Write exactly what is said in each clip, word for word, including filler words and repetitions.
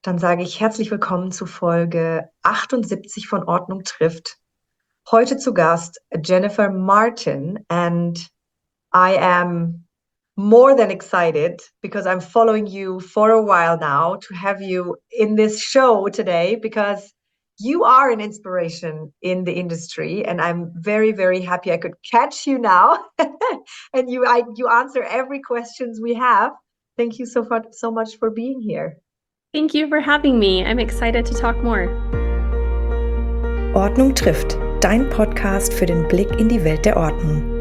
Dann sage ich herzlich willkommen zu Folge achtundsiebzig von Ordnung trifft. Heute zu Gast Jennifer Martin, and I am more than excited because I'm following you for a while now to have you in this show today because you are an inspiration in the industry, and I'm very, very happy I could catch you now. And you, I, you answer every questions we have. Thank you so far, so much for being here. Thank you for having me. I'm excited to talk more. Ordnung trifft, dein Podcast für den Blick in die Welt der Ordnung.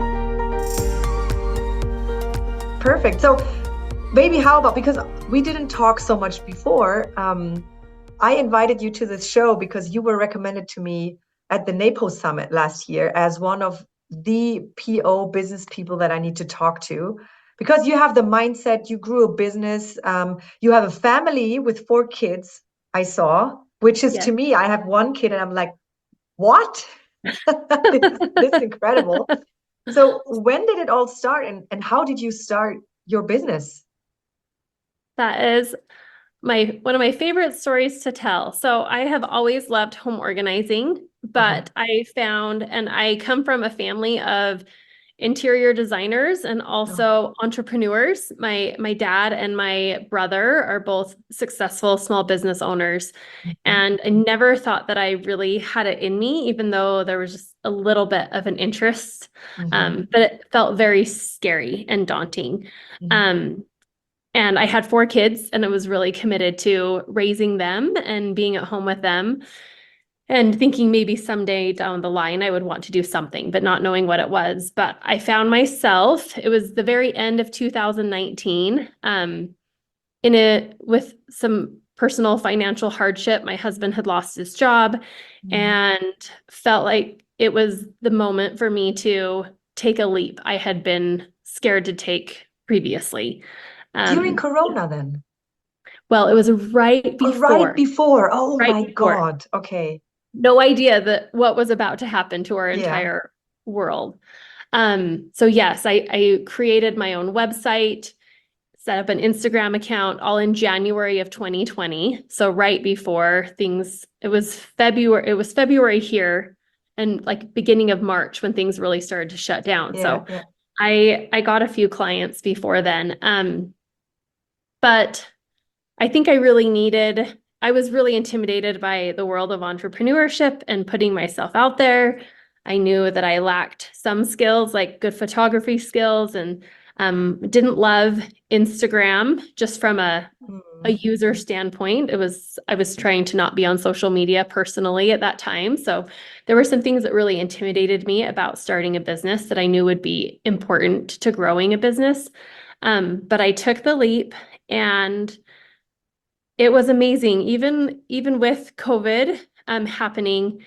Perfect. So maybe how about, because we didn't talk so much before, um, I invited you to this show because you were recommended to me at the NAPO Summit last year as one of the P O business people that I need to talk to. Because you have the mindset, you grew a business, um, you have a family with four kids, I saw, which is Yes. to me, I have one kid and I'm like, what? this, is, this is incredible. So when did it all start, and, and how did you start your business? That is my one of my favorite stories to tell. So I have always loved home organizing, but Uh-huh. I found, and I come from a family of interior designers and also entrepreneurs. My my dad and my brother are both successful small business owners. And I never thought that I really had it in me, even though there was just a little bit of an interest. Mhm. Um, but it felt very scary and daunting. Mhm. Um, and I had four kids, and I was really committed to raising them and being at home with them, and thinking maybe someday down the line I would want to do something, but not knowing what it was. But I found myself, it was the very end of two thousand nineteen, um, in a with some personal financial hardship. My husband had lost his job, Mhm. and felt like it was the moment for me to take a leap I had been scared to take previously. During Um, Corona then? well, it was right Oh, before. right before. Oh Right my before. God. Okay. No idea that what was about to happen to our Yeah. entire world. Um, so yes, I, I created my own website, set up an Instagram account, all in January of twenty twenty. So right before things, it was February, it was February here, and like beginning of March when things really started to shut down. Yeah, So yeah. I I got a few clients before then. Um, but I think I really needed, I was really intimidated by the world of entrepreneurship and putting myself out there. I knew that I lacked some skills, like good photography skills, and um, didn't love Instagram just from a, a Mm. user standpoint. It was, I was trying to not be on social media personally at that time. So there were some things that really intimidated me about starting a business that I knew would be important to growing a business. Um, but I took the leap, and it was amazing. Even even with COVID um, happening,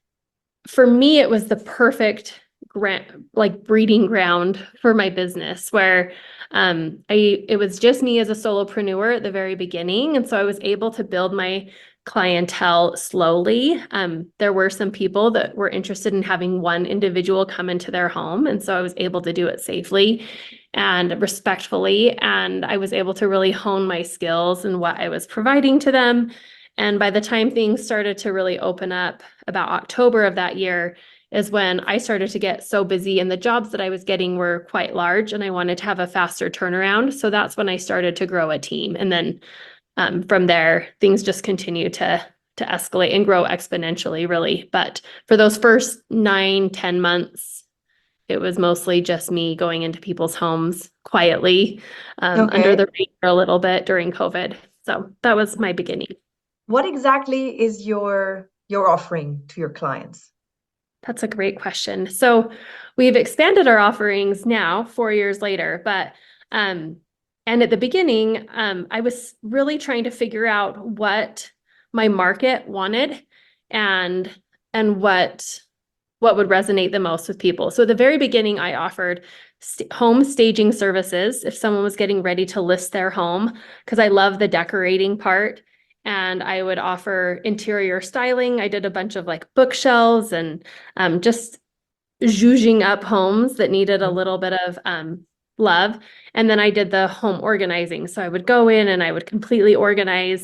for me, it was the perfect grant, like breeding ground for my business, where um, I it was just me as a solopreneur at the very beginning, and so I was able to build my clientele slowly. Um, there were some people that were interested in having one individual come into their home, and so I was able to do it safely and respectfully, and I was able to really hone my skills and what I was providing to them. And by the time things started to really open up, about October of that year, is when I started to get so busy, and the jobs that I was getting were quite large, and I wanted to have a faster turnaround. So that's when I started to grow a team. And then um, from there, things just continue to to escalate and grow exponentially, really. But for those first nine, ten months, it was mostly just me going into people's homes quietly, um, Okay. under the radar a little bit during COVID. So that was my beginning. What exactly is your your offering to your clients? That's a great question. So we've expanded our offerings now, four years later, but um, and at the beginning, um, I was really trying to figure out what my market wanted, and and what what would resonate the most with people. So at the very beginning, I offered st- home staging services if someone was getting ready to list their home, because I love the decorating part. And I would offer interior styling. I did a bunch of like bookshelves and um, just zhuzhing up homes that needed a little bit of um, love. And then I did the home organizing. So I would go in and I would completely organize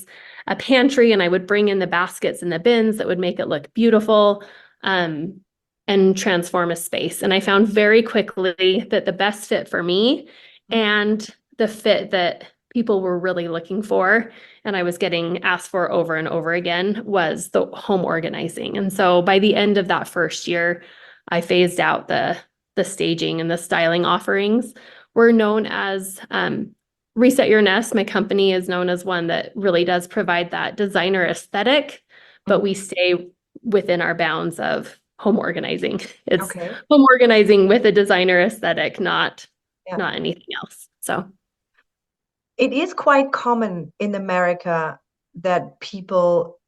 a pantry, and I would bring in the baskets and the bins that would make it look beautiful, um, and transform a space. And I found very quickly that the best fit for me and the fit that people were really looking for, and I was getting asked for over and over again, was the home organizing. And so by the end of that first year, I phased out the, the staging and the styling offerings. We're known as um, Reset Your Nest. My company is known as one that really does provide that designer aesthetic, but we stay within our bounds of home organizing. It's Okay. home organizing with a designer aesthetic, not, Yeah. not anything else. So it is quite common in America that people,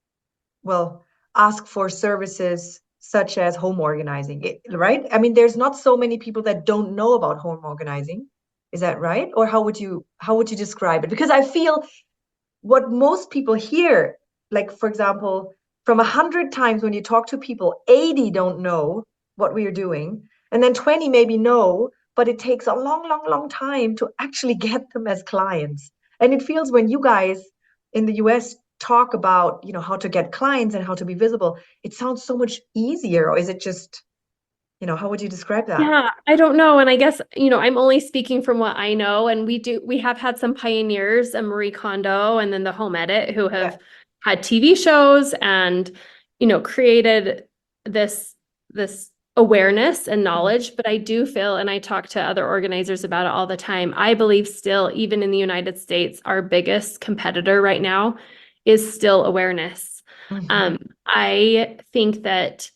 well, ask for services such as home organizing, it- right? I mean, there's not so many people that don't know about home organizing. Is that right? Or how would you how would you describe it? Because I feel what most people hear, like for example, from a hundred times when you talk to people, eighty don't know what we are doing, and then twenty maybe know, but it takes a long, long, long time to actually get them as clients. And it feels when you guys in the U S talk about, you know, how to get clients and how to be visible, it sounds so much easier. Or is it just, you know, how would you describe that? yeah, I don't know. And I guess, you know, I'm only speaking from what I know. And we do, we have had some pioneers, and Marie Kondo and then the Home Edit, who have Yeah. had T V shows and, you know, created this, this awareness and knowledge. But I do feel, and I talk to other organizers about it all the time, I believe still, even in the United States, our biggest competitor right now is still awareness. Mhm. Um, I think that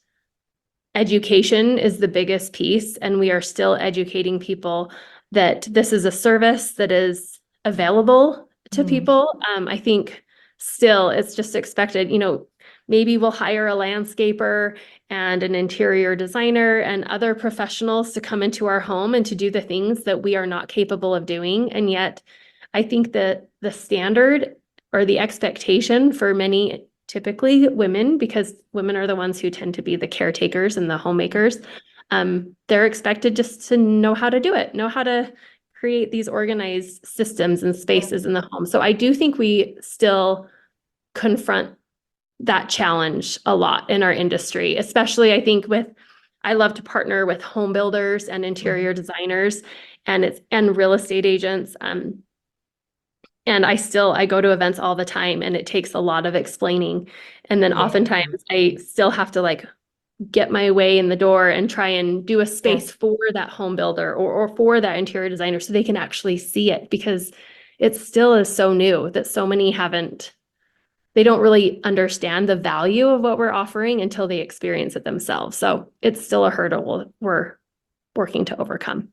education is the biggest piece, and we are still educating people that this is a service that is available to Mhm. people. Um, I think still it's just expected, you know, maybe we'll hire a landscaper and an interior designer and other professionals to come into our home and to do the things that we are not capable of doing. And yet I think that the standard or the expectation for many, typically women, because women are the ones who tend to be the caretakers and the homemakers, um, they're expected just to know how to do it, know how to create these organized systems and spaces in the home. So I do think we still confront that challenge a lot in our industry, especially I think with, I love to partner with home builders and interior designers and it's, and real estate agents. Um, And I still, I go to events all the time, and it takes a lot of explaining. And then Yeah. oftentimes I still have to like get my way in the door and try and do a space for that home builder or, or for that interior designer so they can actually see it, because it still is so new that so many haven't, they don't really understand the value of what we're offering until they experience it themselves. So it's still a hurdle we're working to overcome.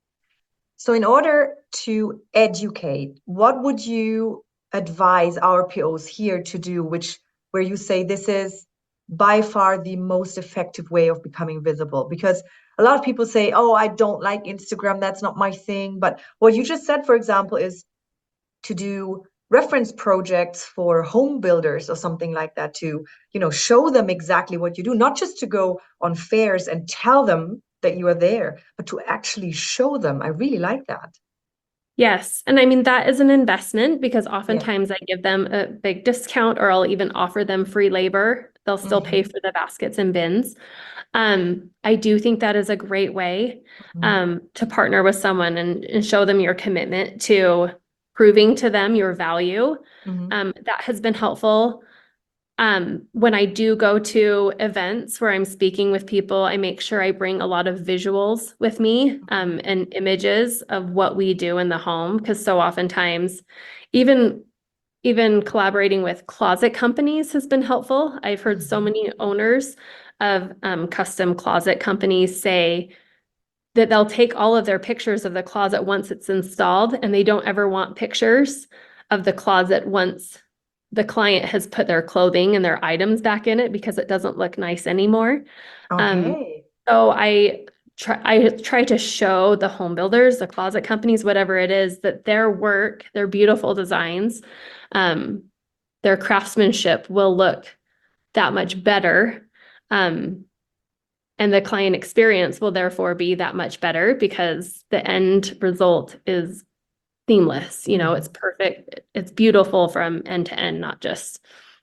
So in order to educate, what would you advise our P Os here to do, which where you say this is by far the most effective way of becoming visible? Because a lot of people say, oh, I don't like Instagram, that's not my thing. But what you just said, for example, is to do reference projects for home builders or something like that, to, you know, show them exactly what you do, not just to go on fairs and tell them that you are there, but to actually show them. I really like that. Yes. And I mean, that is an investment, because oftentimes I give them a big discount, or I'll even offer them free labor. They'll still pay for the baskets and bins. Um, I do think that is a great way um, to partner with someone and, and show them your commitment to proving to them your value. Mhm. Um, that has been helpful. Um, when I do go to events where I'm speaking with people, I make sure I bring a lot of visuals with me, um, and images of what we do in the home. Because so oftentimes, even even collaborating with closet companies has been helpful. I've heard so many owners of um, custom closet companies say that they'll take all of their pictures of the closet once it's installed, and they don't ever want pictures of the closet once the client has put their clothing and their items back in it, because it doesn't look nice anymore. Um, Okay. so I try, I try to show the home builders, the closet companies, whatever it is, that their work, their beautiful designs, um, their craftsmanship will look that much better. Um, and the client experience will therefore be that much better, because the end result is seamless, you know, Mhm. it's perfect. It's beautiful from end to end, not just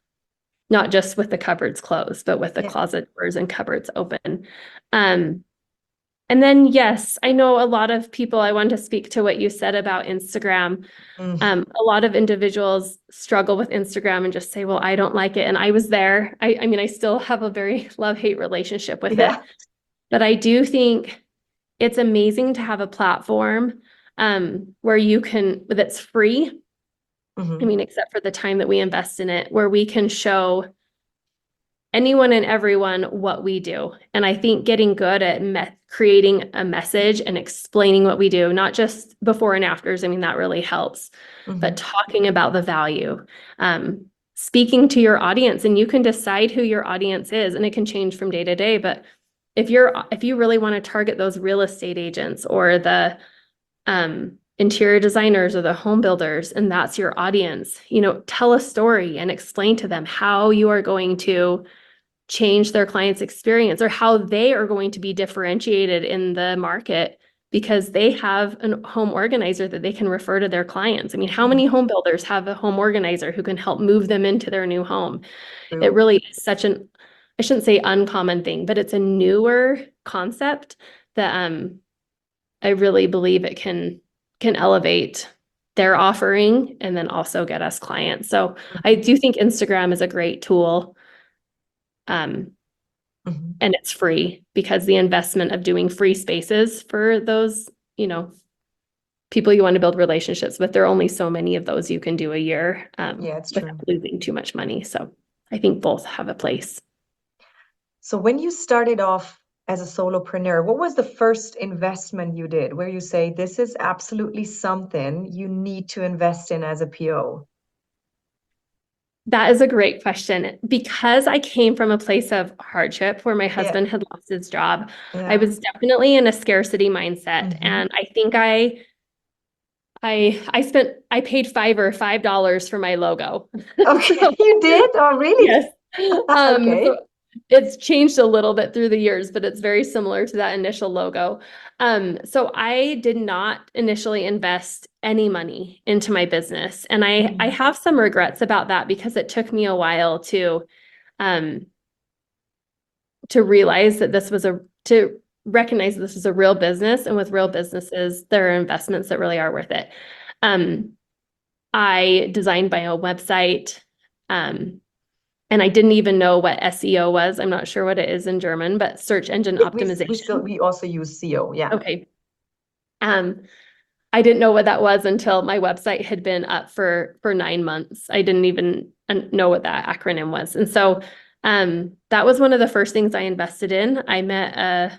not just with the cupboards closed, but with the Yeah. closet doors and cupboards open. Um, and then, yes, I know a lot of people, I want to speak to what you said about Instagram. Mm. Um, a lot of individuals struggle with Instagram and just say, well, I don't like it. And I was there. I, I mean, I still have a very love-hate relationship with Yeah. it. But I do think it's amazing to have a platform um, where you can, that's free. Mhm. I mean, except for the time that we invest in it, where we can show anyone and everyone what we do. And I think getting good at me- creating a message and explaining what we do, not just before and afters, I mean, that really helps, Mhm. but talking about the value, um, speaking to your audience, and you can decide who your audience is, and it can change from day to day. But if you're, if you really want to target those real estate agents or the um, interior designers or the home builders, and that's your audience, you know, tell a story and explain to them how you are going to change their client's experience or how they are going to be differentiated in the market because they have a home organizer that they can refer to their clients. I mean, how many home builders have a home organizer who can help move them into their new home? True. It really is such an, I shouldn't say uncommon thing, but it's a newer concept that um, I really believe it can can elevate their offering and then also get us clients. So I do think Instagram is a great tool. Um, Mhm. and it's free because the investment of doing free spaces for those, you know, people you want to build relationships with, there are only so many of those you can do a year um, Yeah, it's without true. losing too much money. So I think both have a place. So when you started off as a solopreneur, what was the first investment you did where you say, this is absolutely something you need to invest in as a P O? That is a great question. Because I came from a place of hardship where my Yeah. husband had lost his job, I Yeah. was definitely in a scarcity mindset. Mhm. And I think I I I spent I paid Fiverr five dollars for my logo. Okay, So, you did? Oh, really? yes. Um, Okay. so it's changed a little bit through the years, but it's very similar to that initial logo. Um, so I did not initially invest any money into my business. And I, I Mhm. have some regrets about that because it took me a while to um, to realize that this was a to recognize that this was a real business, and with real businesses, there are investments that really are worth it. Um, I designed my own website. Um, and I didn't even know what S E O was. I'm not sure what it is in German, but search engine Yeah, we we still optimization. we also use S E O. Yeah. Okay. Um, I didn't know what that was until my website had been up for for nine months. I didn't even know what that acronym was. And so um, that was one of the first things I invested in. I met a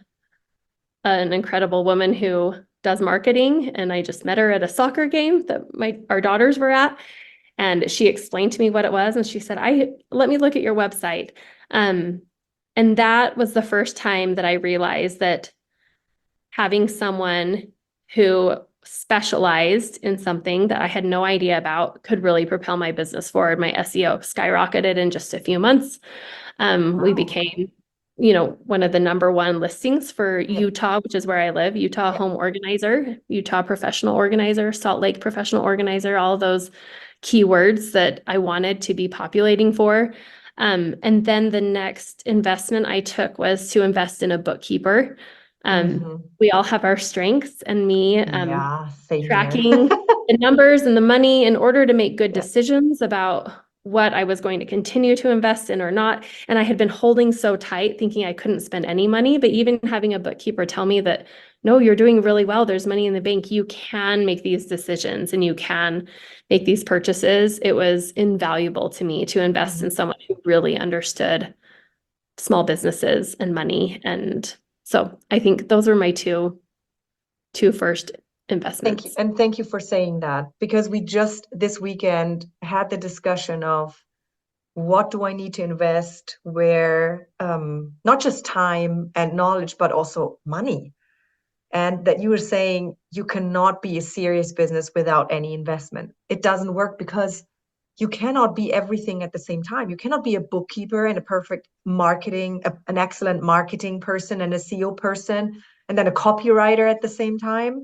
an incredible woman who does marketing, and I just met her at a soccer game that my our daughters were at. And she explained to me what it was, and she said, I let me look at your website. Um, and that was the first time that I realized that having someone who specialized in something that I had no idea about could really propel my business forward. My S E O skyrocketed in just a few months. Um, we Wow. became, you know, one of the number one listings for Yeah. Utah, which is where I live, Utah Yeah. Home Organizer, Utah Professional Organizer, Salt Lake Professional Organizer, all of those keywords that I wanted to be populating for. Um, and then the next investment I took was to invest in a bookkeeper. Um, Mhm. we all have our strengths, and me um, Yeah, same here. tracking the numbers and the money in order to make good Yeah. decisions about what I was going to continue to invest in or not. And I had been holding so tight, thinking I couldn't spend any money, but even having a bookkeeper tell me that, no, you're doing really well. There's money in the bank. You can make these decisions and you can make these purchases. It was invaluable to me to invest in Mhm. someone who really understood small businesses and money. And so I think those were my two, two first Thank you. investments. And thank you for saying that, because we just this weekend had the discussion of what do I need to invest where, um, not just time and knowledge, but also money. And that you were saying you cannot be a serious business without any investment. It doesn't work because you cannot be everything at the same time. You cannot be a bookkeeper and a perfect marketing, a, an excellent marketing person and a S E O person, and then a copywriter at the same time.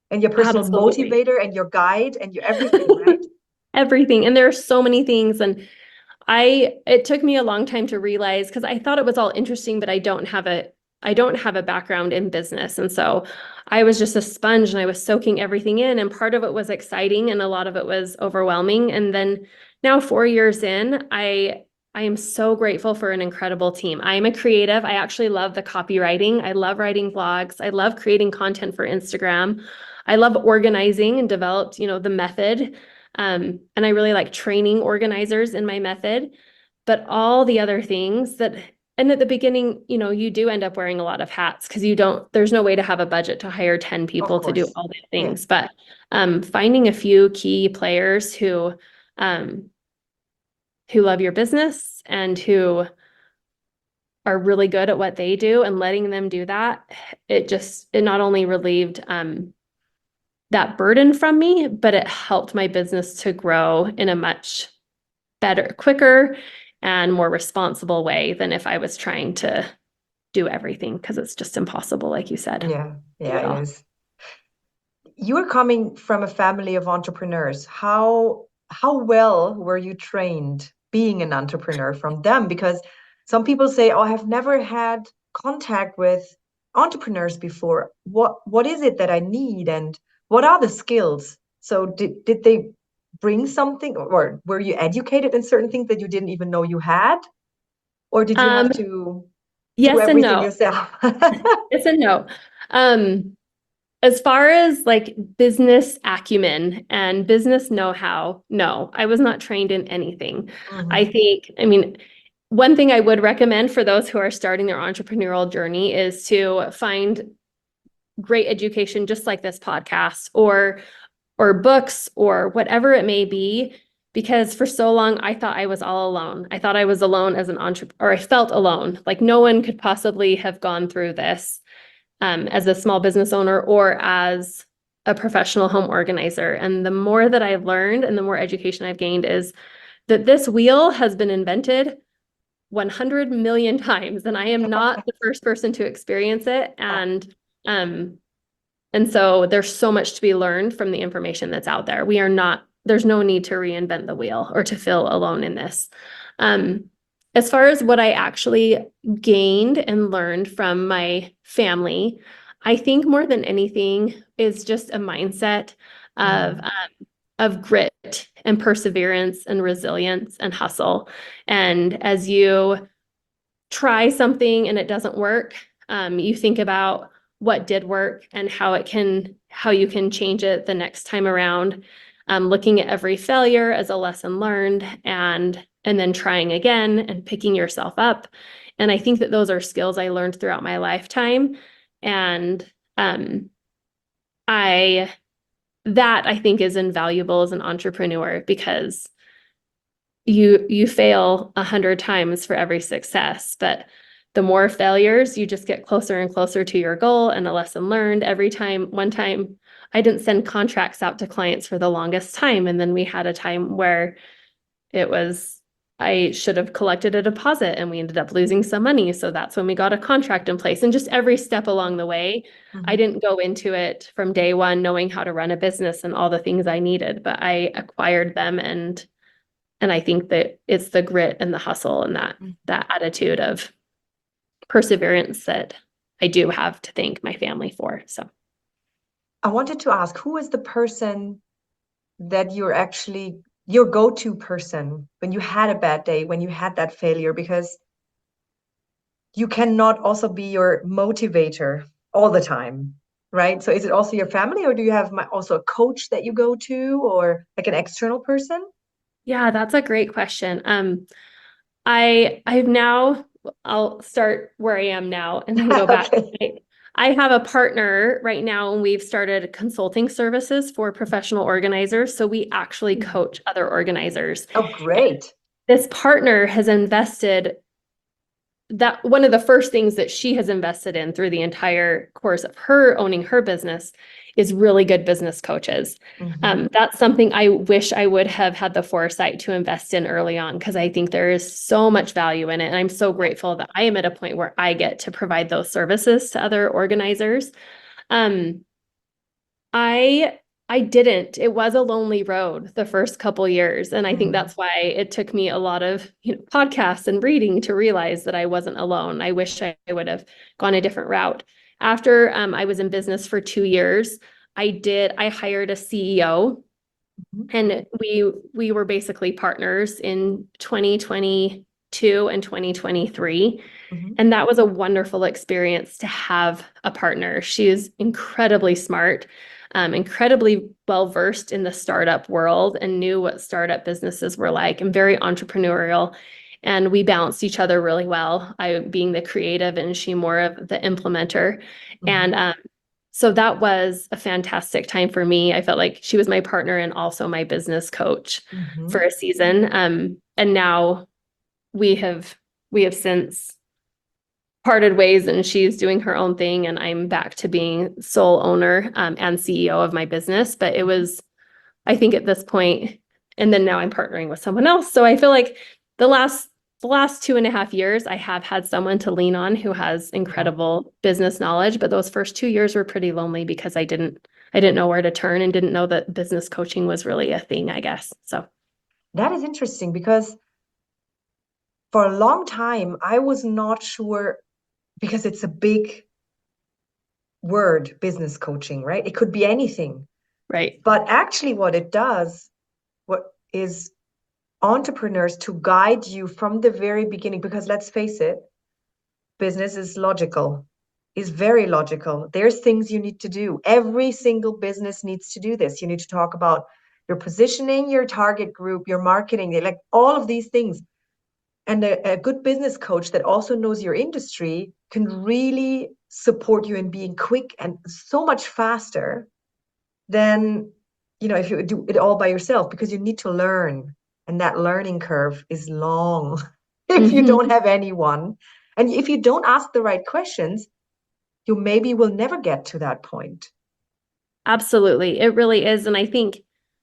and your personal Absolutely. motivator and your guide and your everything, right? Everything. And there are so many things. And I, it took me a long time to realize, because I thought it was all interesting, but I don't have a, I don't have a background in business. And so I was just a sponge and I was soaking everything in. And part of it was exciting and a lot of it was overwhelming. And then now four years in, I, I am so grateful for an incredible team. I am a creative. I actually love the copywriting. I love writing blogs. I love creating content for Instagram. I love organizing and developed, you know, the method. Um, and I really like training organizers in my method, but all the other things that, and at the beginning, you know, you do end up wearing a lot of hats because you don't, there's no way to have a budget to hire ten people to do all the things, yeah. But um, finding a few key players who, um, who love your business and who are really good at what they do and letting them do that, it just, it not only relieved, um, that burden from me, but it helped my business to grow in a much better, quicker, and more responsible way than if I was trying to do everything, because it's just impossible, like you said. Yeah, yeah, it is. You're coming from a family of entrepreneurs. How how well were you trained being an entrepreneur from them? Because some people say, "Oh, I have never had contact with entrepreneurs before. What what is it that I need, and what are the skills?" So did did they bring something, or were you educated in certain things that you didn't even know you had? Or did you have Um, to do yes and everything no. yourself? Yes and no. Um, as far as like business acumen and business know-how, no, I was not trained in anything. Mhm. I think, I mean, one thing I would recommend for those who are starting their entrepreneurial journey is to find great education, just like this podcast, or or books, or whatever it may be, because for so long I thought I was all alone. I thought I was alone as an entrepreneur, or I felt alone, like no one could possibly have gone through this um, as a small business owner or as a professional home organizer. And the more that I've learned and the more education I've gained is that this wheel has been invented one hundred million times, and I am not the first person to experience it. And um, and so there's so much to be learned from the information that's out there. We are not, there's no need to reinvent the wheel or to feel alone in this. Um, as far as what I actually gained and learned from my family, I think more than anything is just a mindset of, um, of grit and perseverance and resilience and hustle. And as you try something and it doesn't work, um, you think about what did work and how it can, how you can change it the next time around. Um, looking at every failure as a lesson learned, and and then trying again and picking yourself up. And I think that those are skills I learned throughout my lifetime. And um, I, that I think is invaluable as an entrepreneur, because you you fail a hundred times for every success, but the more failures, you just get closer and closer to your goal and a lesson learned every time. One time I didn't send contracts out to clients for the longest time. And then we had a time where it was, I should have collected a deposit and we ended up losing some money. So that's when we got a contract in place. And just every step along the way, mm-hmm. I didn't go into it from day one knowing how to run a business and all the things I needed, but I acquired them. And and I think that it's the grit and the hustle and that mm-hmm. that attitude of perseverance that I do have to thank my family for. So I wanted to ask, who is the person that you're actually your go-to person when you had a bad day, when you had that failure? Because you cannot also be your motivator all the time, right? So is it also your family, or do you have my, also a coach that you go to, or like an external person? Yeah, that's a great question. Um, I I've now I'll start where I am now and then go back. Okay. I have a partner right now, and we've started consulting services for professional organizers. So we actually coach other organizers. Oh, great. And this partner has invested, that one of the first things that she has invested in through the entire course of her owning her business is really good business coaches. Mm-hmm. Um, that's something I wish I would have had the foresight to invest in early on, because I think there is so much value in it. And I'm so grateful that I am at a point where I get to provide those services to other organizers. Um, I I didn't. It was a lonely road the first couple years. And I think Mm. that's why it took me a lot of, you know, podcasts and reading to realize that I wasn't alone. I wish I would have gone a different route. After um, I was in business for two years, I did, I hired a C E O Mhm. and we we were basically partners in twenty twenty-two and twenty twenty-three. Mhm. And that was a wonderful experience to have a partner. She is incredibly smart, um, incredibly well versed in the startup world and knew what startup businesses were like and very entrepreneurial. And we balanced each other really well. I being the creative and she more of the implementer. Mhm. And um, so that was a fantastic time for me. I felt like she was my partner and also my business coach Mhm. for a season. Um, and now we have we have since parted ways and she's doing her own thing and I'm back to being sole owner um, and C E O of my business. But it was, I think at this point, and then now I'm partnering with someone else. So I feel like the last the last two and a half years, I have had someone to lean on who has incredible business knowledge. But those first two years were pretty lonely because I didn't I didn't know where to turn and didn't know that business coaching was really a thing, I guess. So That is interesting because for a long time, I was not sure because it's a big word, business coaching, right? It could be anything. right. But actually, what it does, what is entrepreneurs to guide you from the very beginning, because let's face it, business is logical, is very logical. There's things you need to do. Every single business needs to do this. You need to talk about your positioning, your target group, your marketing, like all of these things. And a, a good business coach that also knows your industry can really support you in being quick and so much faster than, you know, if you do it all by yourself, because you need to learn. And that learning curve is long if you Mhm. don't have anyone. And if you don't ask the right questions, you maybe will never get to that point. Absolutely. It really is. And I think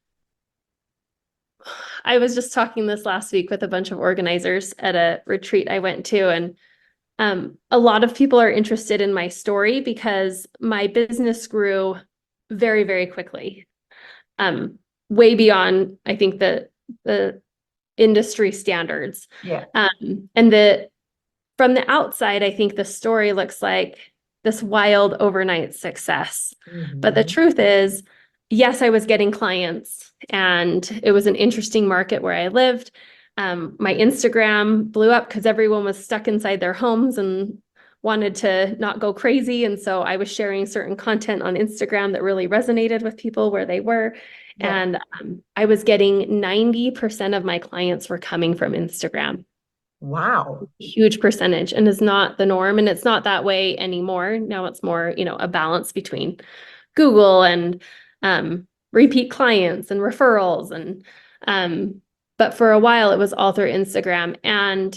I was just talking this last week with a bunch of organizers at a retreat I went to, and um, a lot of people are interested in my story because my business grew very, very quickly, um, way beyond, I think, the the industry standards. Yeah. Um, and the from the outside, I think the story looks like this wild overnight success. But the Mhm. truth is, yes, I was getting clients and it was an interesting market where I lived. Um, my Instagram blew up because everyone was stuck inside their homes and wanted to not go crazy. And so I was sharing certain content on Instagram that really resonated with people where they were. Yeah. And um, I was getting ninety percent of my clients were coming from Instagram. Wow. Huge percentage and is not the norm. And it's not that way anymore. Now it's more, you know, a balance between Google and um, repeat clients and referrals. And, um, but for a while it was all through Instagram. And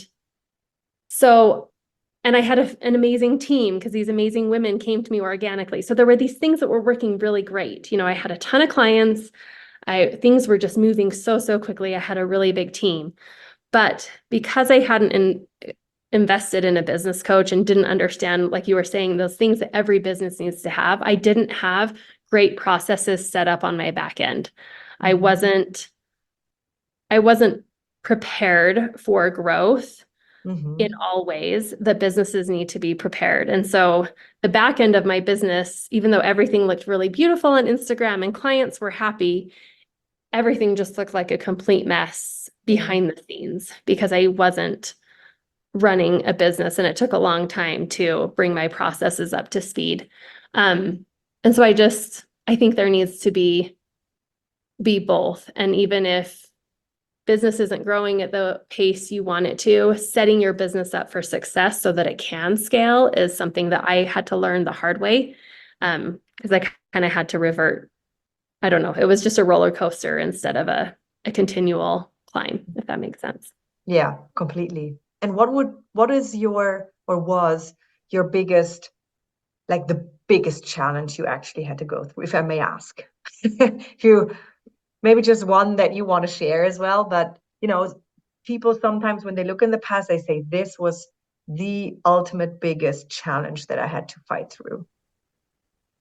so, and I had a, an amazing team because these amazing women came to me organically. So there were these things that were working really great. You know, I had a ton of clients. I, things were just moving so, so quickly. I had a really big team. But because I hadn't in, invested in a business coach and didn't understand, like you were saying, those things that every business needs to have, I didn't have great processes set up on my back end. I Mhm. wasn't, I wasn't prepared for growth Mhm. in all ways that businesses need to be prepared. And so the back end of my business, even though everything looked really beautiful on Instagram and clients were happy, everything just looked like a complete mess behind the scenes because I wasn't running a business and it took a long time to bring my processes up to speed. Um, and so I just, I think there needs to be, be both. And even if business isn't growing at the pace you want it to, setting your business up for success so that it can scale is something that I had to learn the hard way. Um, because I kind of had to revert. I don't know. It was just a roller coaster instead of a, a continual climb, if that makes sense. Yeah, completely. And what would what is your or was your biggest, like the biggest challenge you actually had to go through, if I may ask? If you maybe just one that you want to share as well, but you know, people sometimes when they look in the past, they say this was the ultimate biggest challenge that I had to fight through.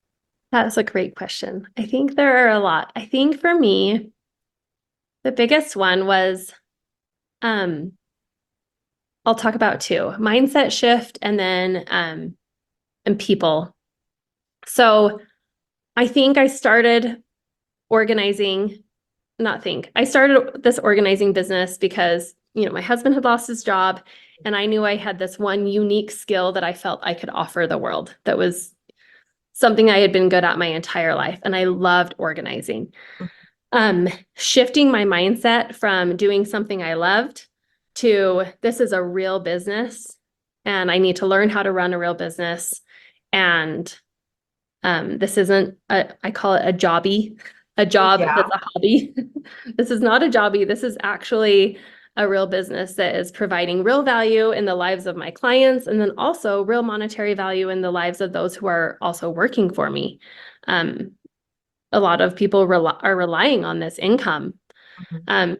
That's a great question. I think there are a lot. I think for me, the biggest one was, um, I'll talk about two, mindset shift and then, um, and people. So I think I started organizing, not think, I started this organizing business because, you know, my husband had lost his job and I knew I had this one unique skill that I felt I could offer the world that was something I had been good at my entire life. And I loved organizing. Um, shifting my mindset from doing something I loved to this is a real business and I need to learn how to run a real business. And um, this isn't, a, I call it a jobby, a job Yeah. that's a hobby. This is not a jobby. This is actually a real business that is providing real value in the lives of my clients and then also real monetary value in the lives of those who are also working for me. Um, a lot of people rely, are relying on this income. Mhm. Um,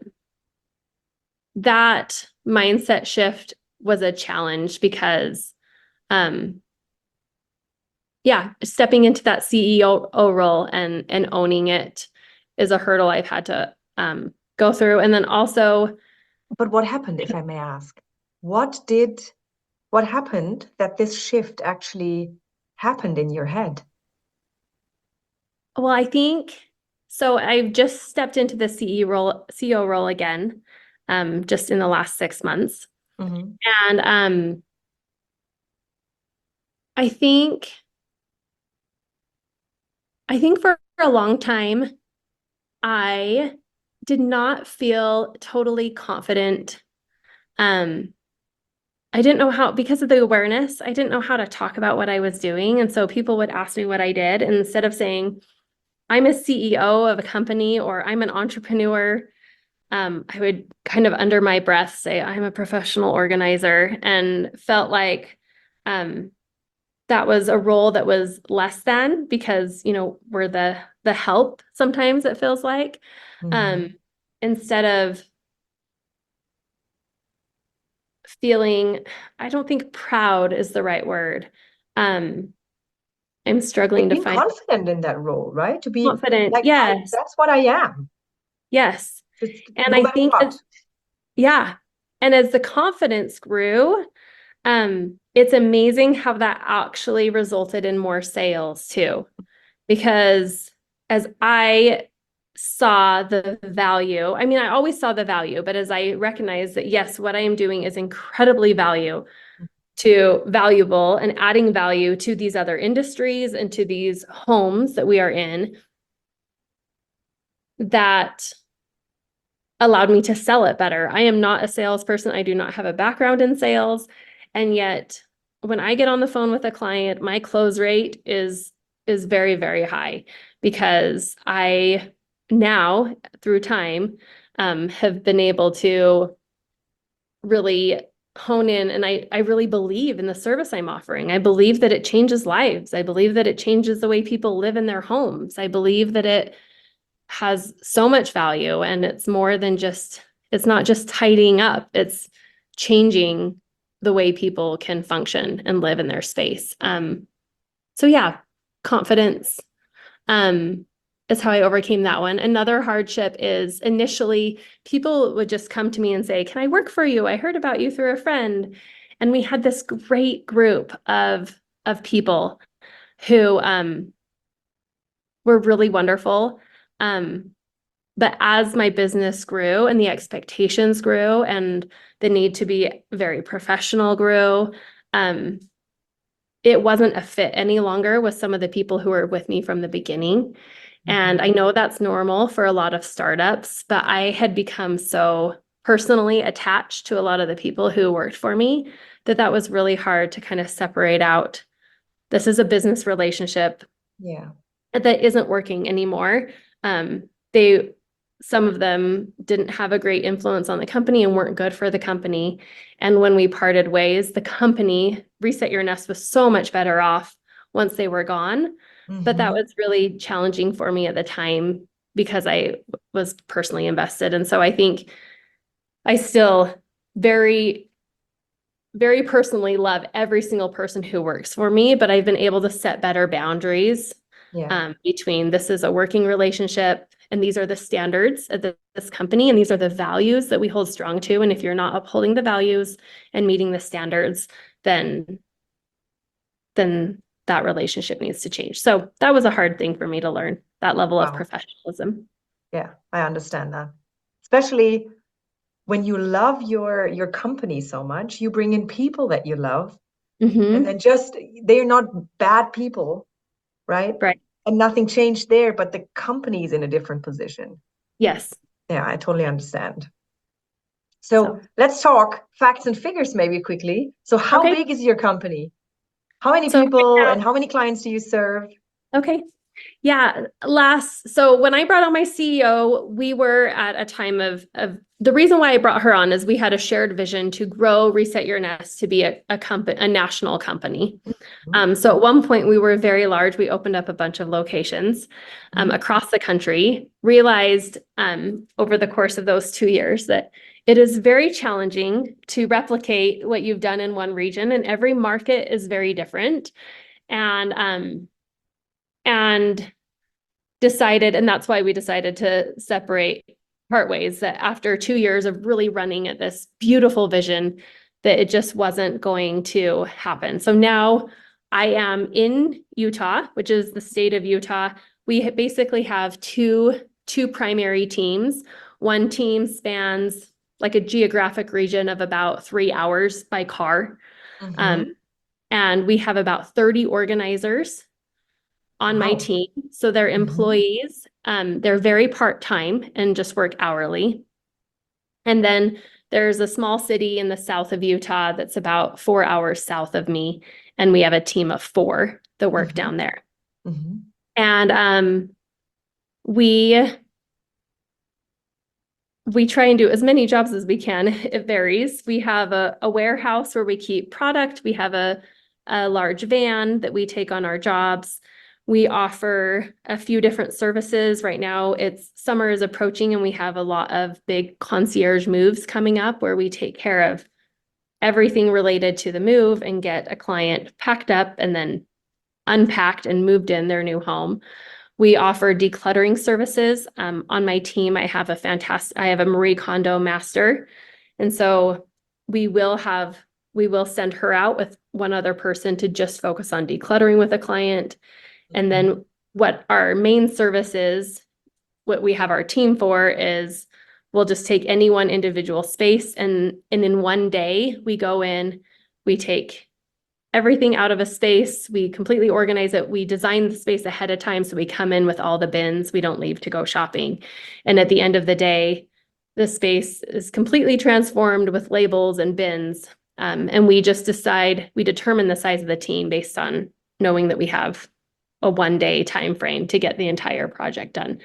that mindset shift was a challenge because, um, yeah, stepping into that C E O role and and owning it is a hurdle I've had to um, go through. And then also, But what happened, if I may ask? What did, what happened that this shift actually happened in your head? well, I think so. I've just stepped into the C E O role, C E O role again, um, just in the last six months, Mm-hmm. and um, I think. I think for a long time, I did not feel totally confident. Um, I didn't know how, because of the awareness, I didn't know how to talk about what I was doing. And so people would ask me what I did. And instead of saying, I'm a C E O of a company or I'm an entrepreneur, um, I would kind of under my breath say, I'm a professional organizer and felt like um, that was a role that was less than because, you know, we're the the help sometimes it feels like. Mm-hmm. Um, instead of feeling, I don't think proud is the right word. Um, I'm struggling Like to being find confident in that role, right? To be confident. like, I, Yes, that's what I am. yes. Just And no I matter think what. that, yeah. And as the confidence grew, um, it's amazing how that actually resulted in more sales too. Because as I saw the value, I mean, I always saw the value, but as I recognized that, yes, what I am doing is incredibly value to valuable and adding value to these other industries and to these homes that we are in, that allowed me to sell it better. I am not a salesperson. I do not have a background in sales. And yet when I get on the phone with a client, my close rate is is very, very high because I now through time um, have been able to really hone in and I, I really believe in the service I'm offering. I believe that it changes lives. I believe that it changes the way people live in their homes. I believe that it has so much value and it's more than just, it's not just tidying up, it's changing the way people can function and live in their space. Um, so yeah, confidence um, is how I overcame that one. Another hardship is initially people would just come to me and say, can I work for you? I heard about you through a friend. And we had this great group of, of people who um, were really wonderful. Um, but as my business grew and the expectations grew and the need to be very professional grew, um, it wasn't a fit any longer with some of the people who were with me from the beginning. And I know that's normal for a lot of startups, but I had become so personally attached to a lot of the people who worked for me that that was really hard to kind of separate out. This is a business relationship Yeah. that isn't working anymore. Um, they, some of them didn't have a great influence on the company and weren't good for the company. And when we parted ways, the company, Reset Your Nest, was so much better off once they were gone. But that Mhm. was really challenging for me at the time because I was personally invested. And so I think I still very, very personally love every single person who works for me, but I've been able to set better boundaries Yeah. um, between this is a working relationship and these are the standards of the, this company and these are the values that we hold strong to. And if you're not upholding the values and meeting the standards, then, then that relationship needs to change. So that was a hard thing for me to learn, that level of Wow. professionalism. Yeah, I understand that. Especially when you love your your company so much, you bring in people that you love, Mm-hmm. and then just they're not bad people, right? Right. And nothing changed there, but the company is in a different position. Yes. Yeah, I totally understand. So, So, let's talk facts and figures maybe quickly. So how okay. big is your company? How many So people right and how many clients do you serve? now, okay. Yeah, last, so when I brought on my C E O, we were at a time of, of the reason why I brought her on is we had a shared vision to grow Reset Your Nest to be a, a company, a national company. Mhm. Um, so at one point we were very large. We opened up a bunch of locations um, Mhm. across the country, realized um, over the course of those two years that it is very challenging to replicate what you've done in one region, and every market is very different. And um, and decided, and that's why we decided to separate, part ways, that after two years of really running at this beautiful vision, that it just wasn't going to happen. So now I am in Utah, which is the state of Utah. We ha- basically have two, two primary teams. One team spans like a geographic region of about three hours by car. Mhm. Um, and we have about thirty organizers on my Wow. team. So they're Mhm. employees. Um, they're very part-time and just work hourly. And then there's a small city in the south of Utah that's about four hours south of me. And we have a team of four that work Mhm. down there. Mhm. And um, we we try and do as many jobs as we can. It varies. We have a, a warehouse where we keep product. We have a, a large van that we take on our jobs. We offer a few different services. Right now, it's summer is approaching and we have a lot of big concierge moves coming up where we take care of everything related to the move and get a client packed up and then unpacked and moved in their new home. We offer decluttering services. Um, on my team, I have a fantastic, I have a Marie Kondo master. And so we will have, we will send her out with one other person to just focus on decluttering with a client. And then what our main service is, what we have our team for is we'll just take any one individual space and, and in one day we go in, we take everything out of a space. We completely organize it. We design the space ahead of time. So we come in with all the bins. We don't leave to go shopping. And at the end of the day, the space is completely transformed with labels and bins. Um, and we just decide, we determine the size of the team based on knowing that we have a one day time frame to get the entire project done.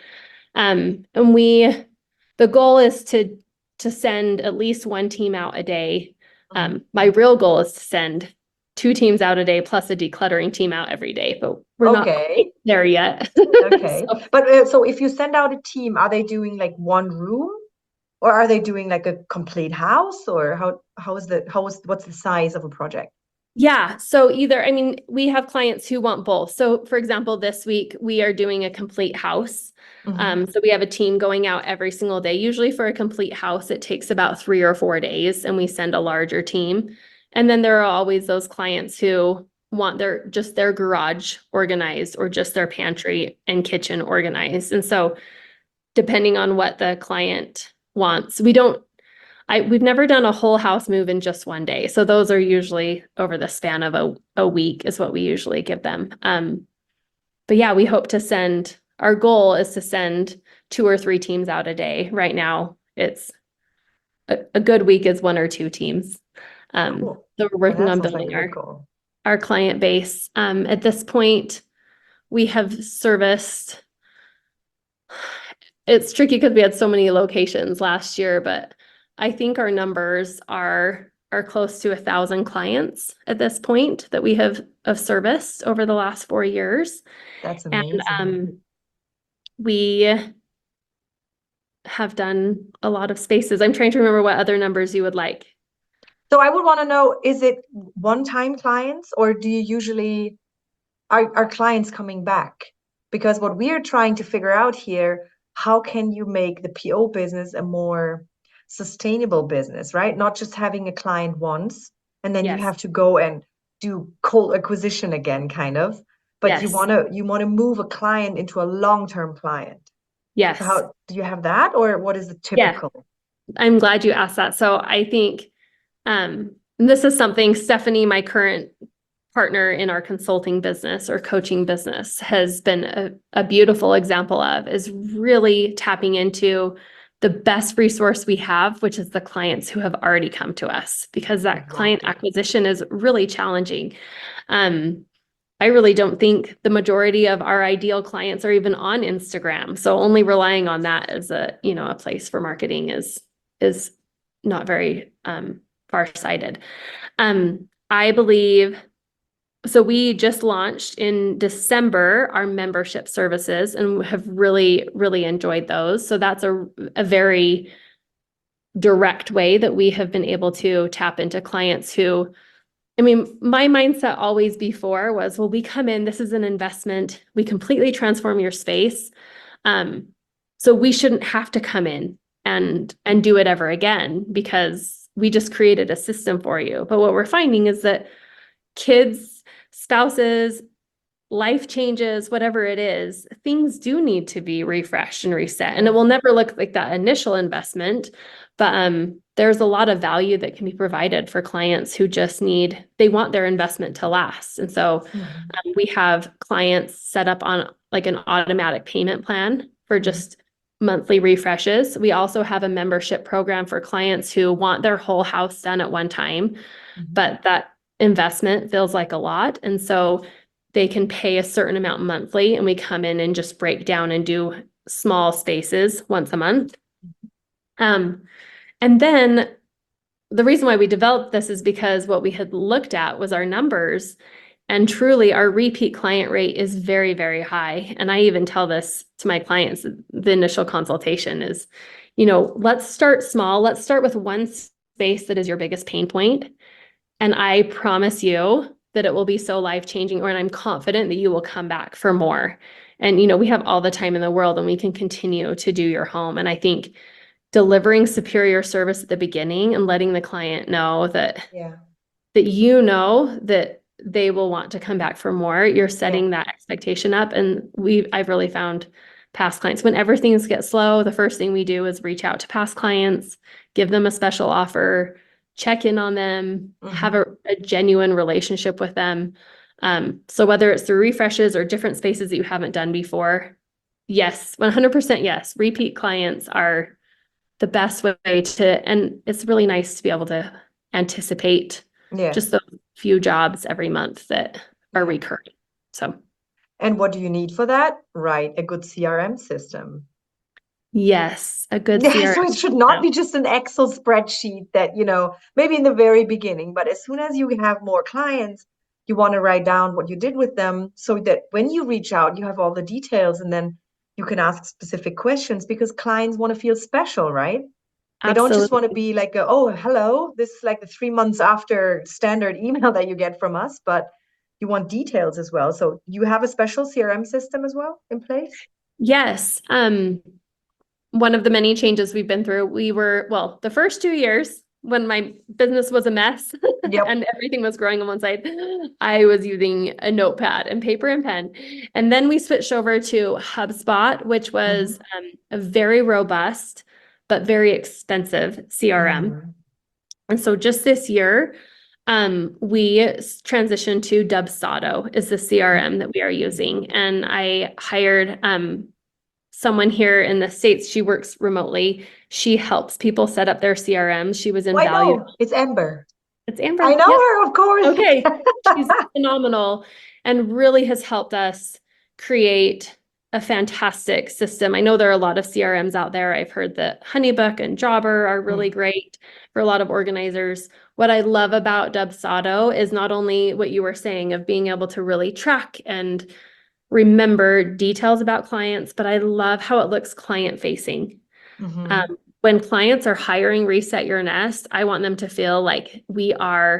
Um, and we, the goal is to, to send at least one team out a day. Um, my real goal is to send two teams out a day plus a decluttering team out every day, but we're not Okay. quite there yet. Okay. So, But uh, so if you send out a team, are they doing like one room, or are they doing like a complete house, or how how is the how is what's the size of a project? yeah. So either, I mean, we have clients who want both. So for example, this week we are doing a complete house. Mhm. Um, so we have a team going out every single day. Usually for a complete house, it takes about three or four days and we send a larger team. And then there are always those clients who want their, just their garage organized or just their pantry and kitchen organized. And so depending on what the client wants, we don't, I, we've never done a whole house move in just one day. So those are usually over the span of a, a week is what we usually give them. Um, but yeah, we hope to send, our goal is to send two or three teams out a day. Right now, it's a, a good week is one or two teams. Um, Cool. so we're Well, working that on sounds like a building good our, goal. our client base. Um, at this point, we have serviced, it's tricky because we had so many locations last year, but I think our numbers are are close to a thousand clients at this point that we have have serviced over the last four years. That's And amazing. um, we have done a lot of spaces. I'm trying to remember what other numbers you would like. So I would want to know, is it one-time clients, or do you usually are are clients coming back? Because what we are trying to figure out here, how can you make the P O business a more sustainable business, right? Not just having a client once and then you Yes. have to go and do cold acquisition again, kind of. But you Yes. want to you want to move a client into a long-term client. Yes. So how do you have that, or what is the Yeah. typical? I'm glad you asked that. So I think um, this is something Stephanie, my current partner in our consulting business or coaching business, has been a, a beautiful example of, is really tapping into the best resource we have, which is the clients who have already come to us, because that client acquisition is really challenging. Um, I really don't think the majority of our ideal clients are even on Instagram. So only relying on that as a, you know, a place for marketing is, is not very um, far-sighted. Um, I believe, so we just launched in December our membership services and have really, really enjoyed those. So that's a, a very direct way that we have been able to tap into clients who, I mean, my mindset always before was, well, we come in, this is an investment, we completely transform your space. Um, so we shouldn't have to come in and and do it ever again because we just created a system for you. But what we're finding is that kids, spouses, life changes, whatever it is, things do need to be refreshed and reset. And it will never look like that initial investment, but um, there's a lot of value that can be provided for clients who just need, they want their investment to last. And so Mhm. um, we have clients set up on like an automatic payment plan for just monthly refreshes. We also have a membership program for clients who want their whole house done at one time, Mhm. but that investment feels like a lot. And so they can pay a certain amount monthly, and we come in and just break down and do small spaces once a month. Um, and then the reason why we developed this is because what we had looked at was our numbers, and truly our repeat client rate is very, very high. And I even tell this to my clients, the initial consultation is, you know, let's start small. Let's start with one space that is your biggest pain point. And I promise you that it will be so life-changing, or and I'm confident that you will come back for more. And, you know, we have all the time in the world and we can continue to do your home. And I think delivering superior service at the beginning and letting the client know that, Yeah. that you know that they will want to come back for more, you're setting Yeah. that expectation up. And we I've really found past clients, whenever things get slow, the first thing we do is reach out to past clients, give them a special offer, check in on them, Mhm. have a, a genuine relationship with them. Um, so whether it's through refreshes or different spaces that you haven't done before, yes, one hundred percent yes, repeat clients are the best way to, and it's really nice to be able to anticipate Yeah. just those few jobs every month that are Yeah. recurring. So And what do you need for that? Right, a good C R M system. yes, a good Yeah, C R M. so it should not be just an Excel spreadsheet that, you know, maybe in the very beginning, but as soon as you have more clients, you want to write down what you did with them so that when you reach out, you have all the details and then you can ask specific questions because clients want to feel special, right? They don't just want to Absolutely. be like, a, oh, hello, this is like the three months after standard email that you get from us, but you want details as well. So you have a special C R M system as well in place? Yes. Um, one of the many changes we've been through, we were, well, the first two years when my business was a mess Yep. and everything was growing on one side, I was using a notepad and paper and pen. And then we switched over to HubSpot, which was um, a very robust, but very expensive C R M. Mhm. And so just this year, um, we s- transitioned to Dubsado is the C R M that we are using. And I hired um, someone here in the States. She works remotely. She helps people set up their C R Ms. She was Oh, I invaluable. know. It's Amber. It's Amber. I know Yep. her, of course. Okay. She's phenomenal and really has helped us create a fantastic system. I know there are a lot of C R Ms out there. I've heard that Honeybook and Jobber are really Mm. great for a lot of organizers. What I love about Dubsado is not only what you were saying of being able to really track and remember details about clients, but I love how it looks client facing. Mhm. Um, when clients are hiring Reset Your Nest, I want them to feel like we are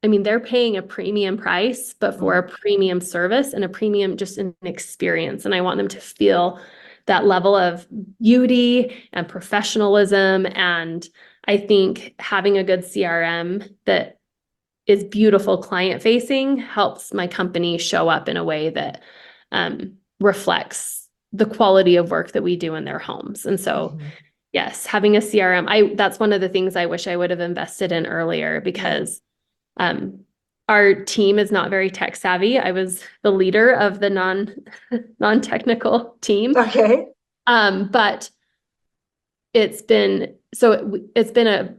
I mean, they're paying a premium price, but for a premium service and a premium just an experience. And I want them to feel that level of beauty and professionalism. And I think having a good C R M that is beautiful client facing helps my company show up in a way that um, reflects the quality of work that we do in their homes. And so, Mhm. yes, having a C R M, I that's one of the things I wish I would have invested in earlier because um, our team is not very tech savvy. I was the leader of the non non-technical team. Okay. Um, but it's been so it, it's been a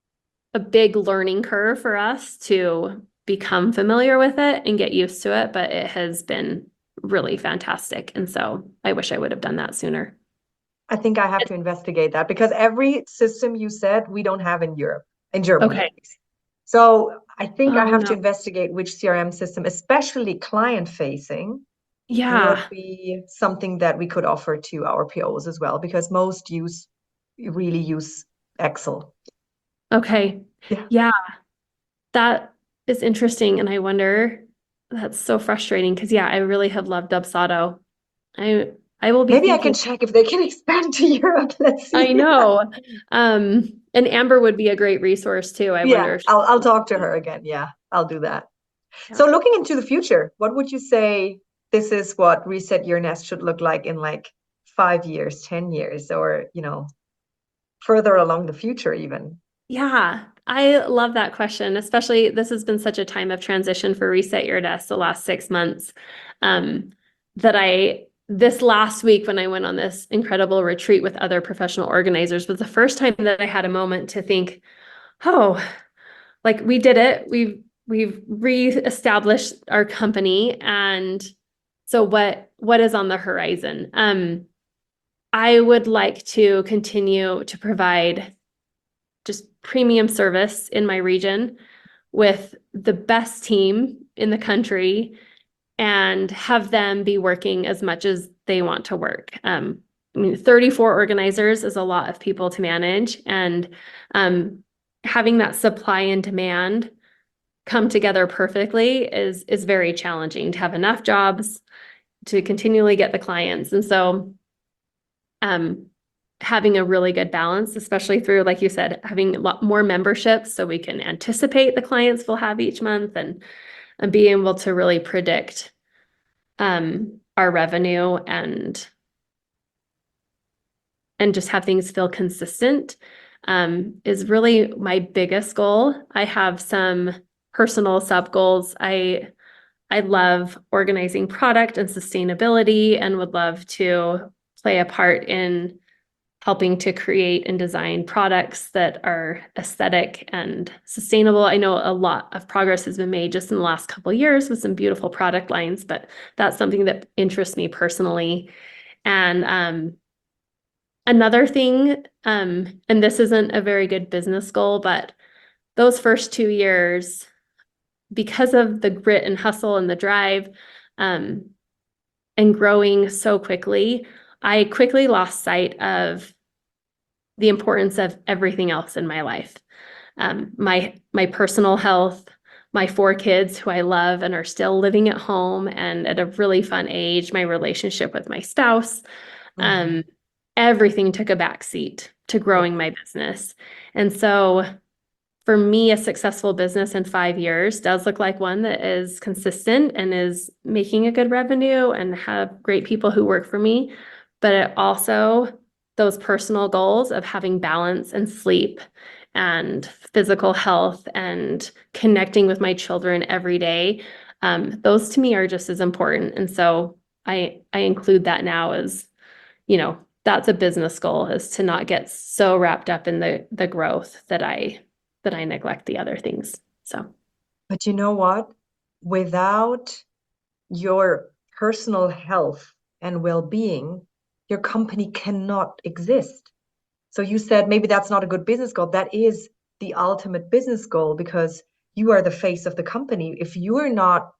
a big learning curve for us to become familiar with it and get used to it, but it has been really fantastic. And so I wish I would have done that sooner. I think I have to investigate that because every system you said we don't have in Europe, in Germany. Okay. At least. So I think I Oh, have no. to investigate which C R M system, especially client facing, Yeah. would be something that we could offer to our P Os as well, because most use really use Excel. Okay. Yeah. Yeah. That is interesting. And I wonder, that's so frustrating because yeah, I really have loved Dubsado. I I will be Maybe I thinking, can check if they can expand to Europe. Let's see. I know. Um, and Amber would be a great resource too. I wonder Yeah, if I'll I'll talk to her again. Yeah, I'll do that. Yeah. So looking into the future, what would you say this is what Reset Your Nest should look like in like five years, ten years, or you know, further along the future even? Yeah, I love that question, especially this has been such a time of transition for Reset Your Desk the last six months. Um, that I, this last week when I went on this incredible retreat with other professional organizers was the first time that I had a moment to think, oh, like we did it. We've, we've reestablished our company. And so what, what is on the horizon? Um, I would like to continue to provide just premium service in my region with the best team in the country and have them be working as much as they want to work. Um, I mean, thirty-four organizers is a lot of people to manage, and um, having that supply and demand come together perfectly is is very challenging to have enough jobs to continually get the clients. And so um, having a really good balance, especially through, like you said, having a lot more memberships so we can anticipate the clients we'll have each month and, and being able to really predict um, our revenue and and just have things feel consistent um, is really my biggest goal. I have some personal sub goals. I I love organizing product and sustainability and would love to play a part in helping to create and design products that are aesthetic and sustainable. I know a lot of progress has been made just in the last couple of years with some beautiful product lines, but that's something that interests me personally. And um, another thing, um, and this isn't a very good business goal, but those first two years, because of the grit and hustle and the drive, um, and growing so quickly, I quickly lost sight of the importance of everything else in my life. Um, my my personal health, my four kids who I love and are still living at home and at a really fun age, my relationship with my spouse, Mhm. um, everything took a backseat to growing my business. And so for me, a successful business in five years does look like one that is consistent and is making a good revenue and have great people who work for me. But it also, those personal goals of having balance and sleep and physical health and connecting with my children every day, um, those to me are just as important. And so I I include that now as, you know, that's a business goal, is to not get so wrapped up in the the growth that I that I neglect the other things. So, But you know what? Without your personal health and well-being, your company cannot exist. So you said maybe that's not a good business goal. That is the ultimate business goal because you are the face of the company. If you are not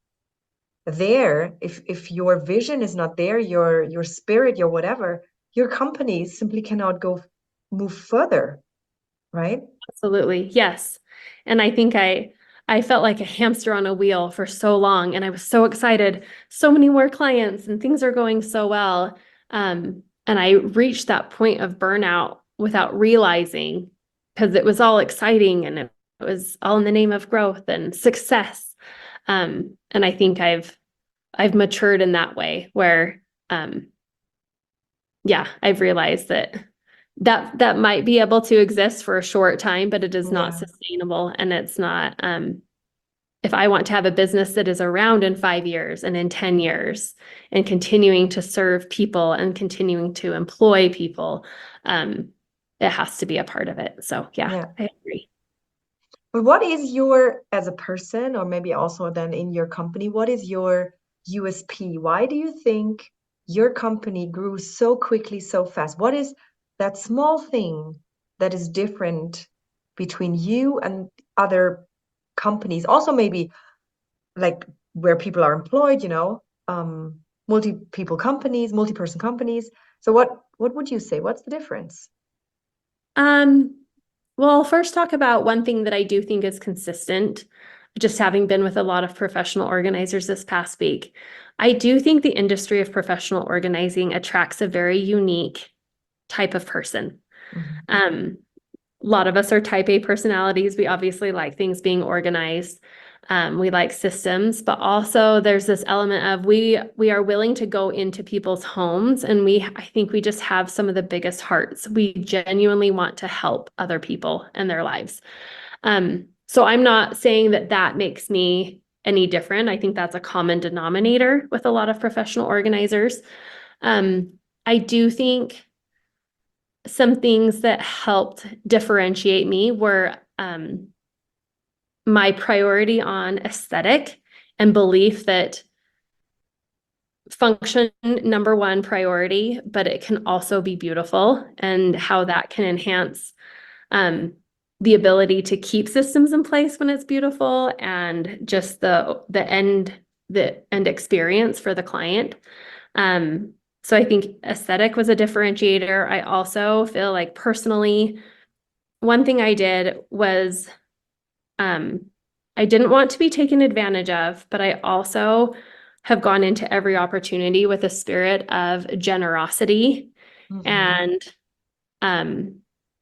there, if if your vision is not there, your your spirit, your whatever, your company simply cannot go move further, right? absolutely. Yes. And I think I I felt like a hamster on a wheel for so long, and I was so excited, so many more clients and things are going so well. Um, and I reached that point of burnout without realizing, because it was all exciting and it was all in the name of growth and success. Um, and I think I've I've matured in that way where um, yeah, I've realized that that that might be able to exist for a short time, but it is not Yeah. sustainable, and it's not um if I want to have a business that is around in five years and in ten years and continuing to serve people and continuing to employ people, um, it has to be a part of it. So yeah, Yeah. I agree. But what is your, as a person, or maybe also then in your company, what is your U S P? Why do you think your company grew so quickly, so fast? What is that small thing that is different between you and other companies? Also, maybe like where people are employed, you know, um, multi-people companies, multi-person companies. So what what would you say? What's the difference? Um, well, I'll first talk about one thing that I do think is consistent, just having been with a lot of professional organizers this past week. I do think the industry of professional organizing attracts a very unique type of person. Mhm. Um, a lot of us are type A personalities. We obviously like things being organized. Um, we like systems, but also there's this element of we we are willing to go into people's homes, and we I think we just have some of the biggest hearts. We genuinely want to help other people in their lives. Um, so I'm not saying that that makes me any different. I think that's a common denominator with a lot of professional organizers. Um, I do think some things that helped differentiate me were um, my priority on aesthetic and belief that function, number one priority, but it can also be beautiful, and how that can enhance um, the ability to keep systems in place when it's beautiful, and just the the end the end experience for the client. Um, so I think aesthetic was a differentiator. I also feel like personally, one thing I did was um, I didn't want to be taken advantage of, but I also have gone into every opportunity with a spirit of generosity Mhm. and um,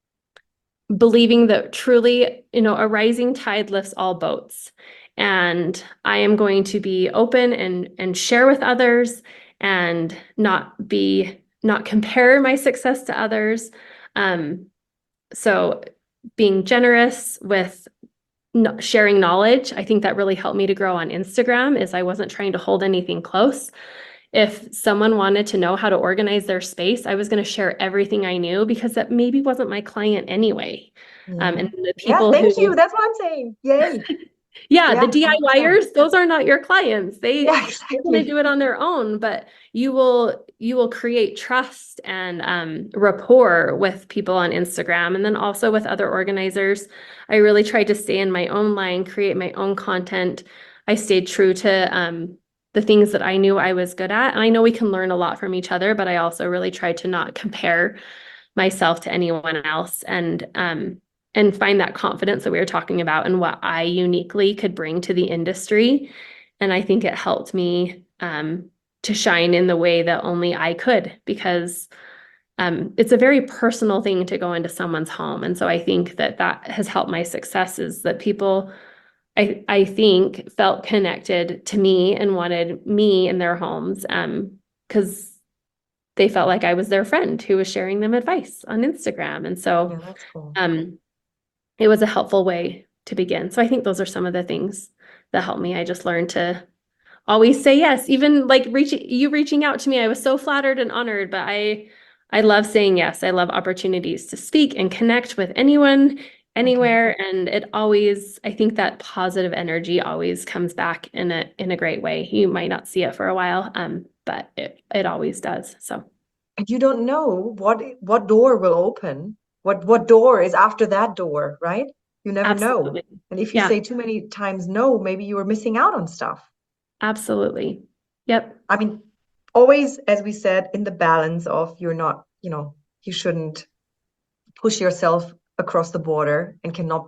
believing that truly, you know, a rising tide lifts all boats. And I am going to be open and and share with others and not be not compare my success to others. Um, so being generous with no, sharing knowledge, I think that really helped me to grow on Instagram, is I wasn't trying to hold anything close. If someone wanted to know how to organize their space, I was going to share everything I knew, because that maybe wasn't my client anyway. Um, Yeah. and the Yeah, people thank you. who, That's what I'm saying. Yay. yeah, Yeah, the one hundred percent. DIYers, those are not your clients. They Yeah, they're going to exactly. do it on their own, but you will you will create trust and um, rapport with people on Instagram, and then also with other organizers. I really tried to stay in my own lane, create my own content. I stayed true to um, the things that I knew I was good at, and I know we can learn a lot from each other, but I also really tried to not compare myself to anyone else, and um, and find that confidence that we were talking about and what I uniquely could bring to the industry. And I think it helped me um, to shine in the way that only I could, because um, it's a very personal thing to go into someone's home. And so I think that that has helped my success, is that people, I, I think, felt connected to me and wanted me in their homes um, because they felt like I was their friend who was sharing them advice on Instagram. And so Yeah, that's cool. um, it was a helpful way to begin. So I think those are some of the things that helped me. I just learned to always say yes, even like reaching you reaching out to me. I was so flattered and honored, but I I love saying yes. I love opportunities to speak and connect with anyone, anywhere. And it always, I think that positive energy always comes back in a in a great way. You might not see it for a while, um, but it it always does. So And you don't know what what door will open, what what door is after that door, right? You never know. absolutely. And if you Yeah, say too many times no, maybe you are missing out on stuff. absolutely. Yep. I mean, always, as we said, in the balance of you're not, you know, you shouldn't push yourself across the border and cannot be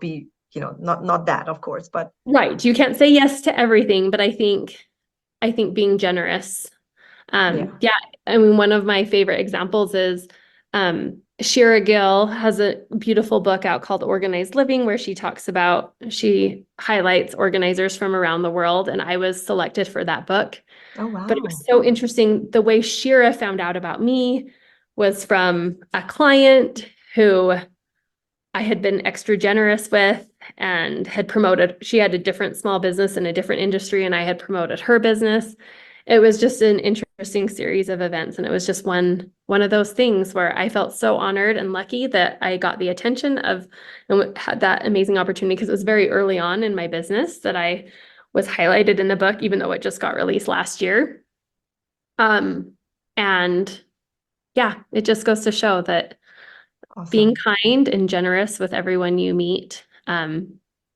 you know, not not that, of course, but Right. You can't say yes to everything, but I think I think being generous. Um, yeah. yeah, I mean, one of my favorite examples is um, Shira Gill has a beautiful book out called Organized Living, where she talks about, she highlights organizers from around the world, and I was selected for that book. Oh, But it wow. was so interesting. The way Shira found out about me was from a client who I had been extra generous with and had promoted. She had a different small business in a different industry, and I had promoted her business. It was just an interesting series of events, and it was just one one of those things where I felt so honored and lucky that I got the attention of and had that amazing opportunity, because it was very early on in my business that I was highlighted in the book, even though it just got released last year. Um, and yeah, it just goes to show that being Awesome. kind and generous with everyone you meet um,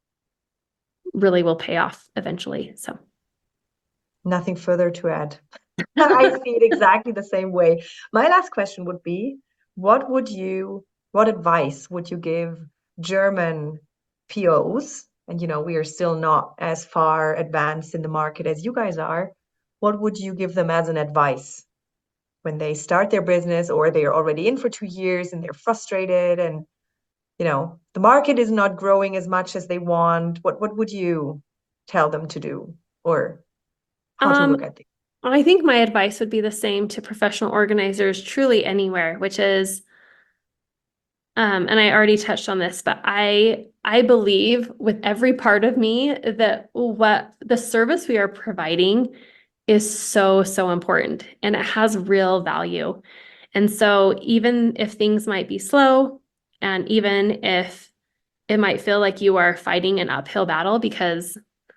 really will pay off eventually. So Nothing further to add. I see it exactly the same way. My last question would be, what would you, what advice would you give German P Os? And you know, we are still not as far advanced in the market as you guys are. What would you give them as an advice when they start their business, or they are already in for two years and they're frustrated and you know the market is not growing as much as they want? What what would you tell them to do, or how to um, look at things? I think my advice would be the same to professional organizers truly anywhere, which is, um, and I already touched on this, but I I believe with every part of me that what the service we are providing is so, so important, and it has real value. And so even if things might be slow, and even if it might feel like you are fighting an uphill battle because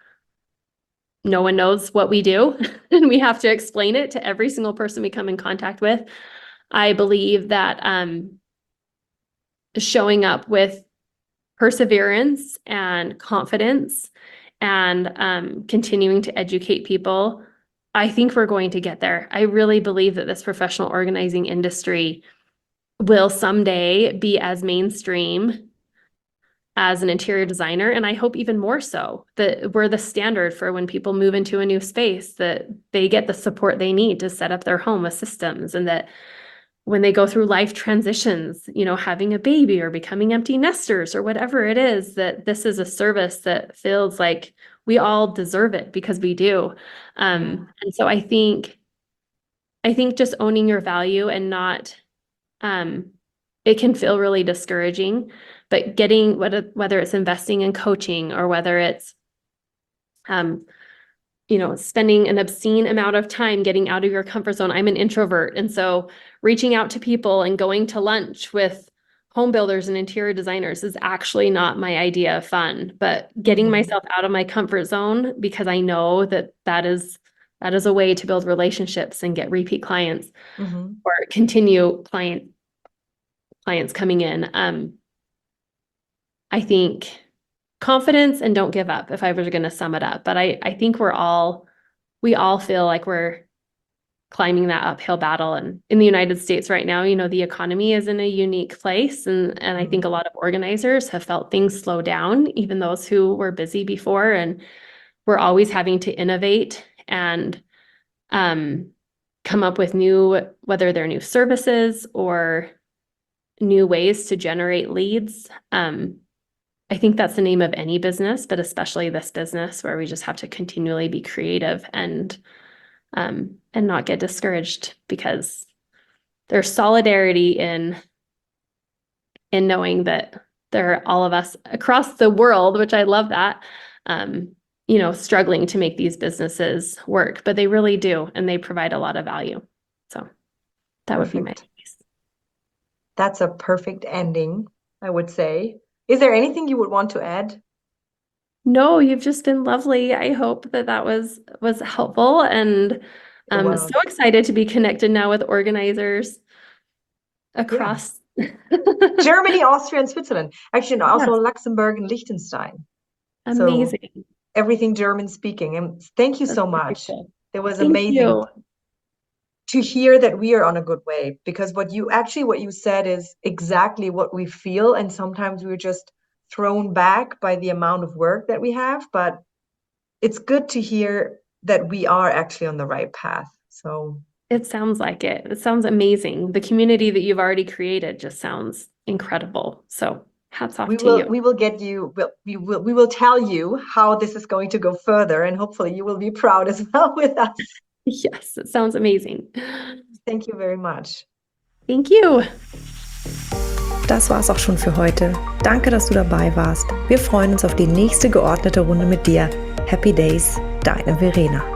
no one knows what we do and we have to explain it to every single person we come in contact with, I believe that um, showing up with perseverance and confidence and um, continuing to educate people, I think we're going to get there. I really believe that this professional organizing industry will someday be as mainstream as an interior designer, and I hope even more so, that we're the standard for when people move into a new space, that they get the support they need to set up their home with systems, and that when they go through life transitions, you know, having a baby or becoming empty nesters or whatever it is, that this is a service that feels like we all deserve it, because we do. Um, Yeah. and so I think, I think just owning your value and not, um, it can feel really discouraging, but getting whether whether it's investing in coaching, or whether it's, um, you know, spending an obscene amount of time getting out of your comfort zone. I'm an introvert, and so reaching out to people and going to lunch with home builders and interior designers is actually not my idea of fun. But getting Mhm. myself out of my comfort zone, because I know that that is that is a way to build relationships and get repeat clients, Mhm. or continue client clients coming in. Um, I think confidence and don't give up, if I was going to sum it up. But I, I think we're all, we all feel like we're climbing that uphill battle. And in the United States right now, you know, the economy is in a unique place. And, and I think a lot of organizers have felt things slow down, even those who were busy before. And we're always having to innovate and um, come up with new, whether they're new services or new ways to generate leads. Um, I think that's the name of any business, but especially this business, where we just have to continually be creative and um, and not get discouraged, because there's solidarity in in knowing that there are all of us across the world, which I love that, um, you know, struggling to make these businesses work, but they really do, and they provide a lot of value. So that would be my Perfect. advice. That's a perfect ending, I would say. Is there anything you would want to add? No, you've just been lovely. I hope that that was was helpful, and It I'm was. so excited to be connected now with organizers Yeah. across. Germany, Austria, and Switzerland. Actually, and also Yes, Luxembourg and Liechtenstein. So amazing. everything German speaking. And thank you That's so very much. cool. It was Thank amazing you. to hear that we are on a good way, because what you actually what you said is exactly what we feel, and sometimes we're just thrown back by the amount of work that we have, but it's good to hear that we are actually on the right path. So it sounds like it. It sounds amazing. The community that you've already created just sounds incredible. So hats off we to will you. we will get you we'll, we will we will tell you how this is going to go further, and hopefully you will be proud as well with us. Yes, it sounds amazing. Thank you very much. Thank you. Das war's auch schon für heute. Danke, dass du dabei warst. Wir freuen uns auf die nächste geordnete Runde mit dir. Happy Days, deine Verena.